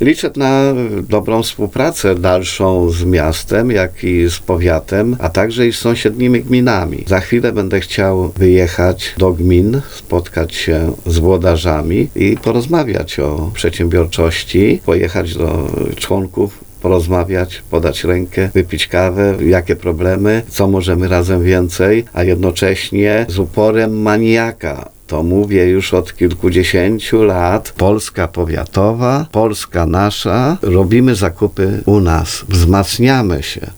Liczę na dobrą współpracę dalszą z miastem, jak i z powiatem, a także i z sąsiednimi gminami. Za chwilę będę chciał wyjechać do gmin, spotkać się z włodarzami i porozmawiać o przedsiębiorczości, pojechać do członków, porozmawiać, podać rękę, wypić kawę, jakie problemy, co możemy razem więcej, a jednocześnie z uporem maniaka. To mówię już od kilkudziesięciu lat. Polska powiatowa, Polska nasza. Robimy zakupy u nas, wzmacniamy się.